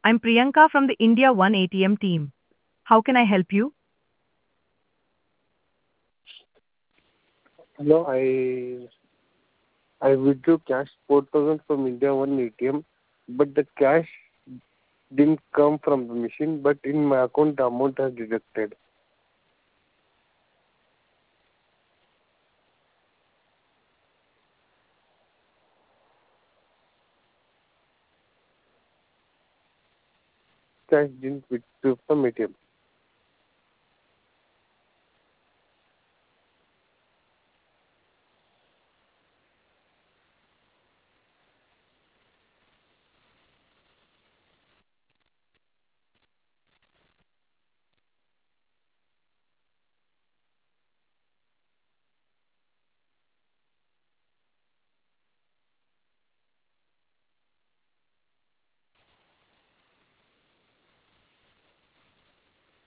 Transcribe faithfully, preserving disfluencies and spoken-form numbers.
I'm Priyanka from the India One A T M team. How can I help you? Hello, I I withdrew cash four thousand from India One A T M, but the cash didn't come from the machine, but in my account the amount has deducted. Cash didn't withdraw from A T M.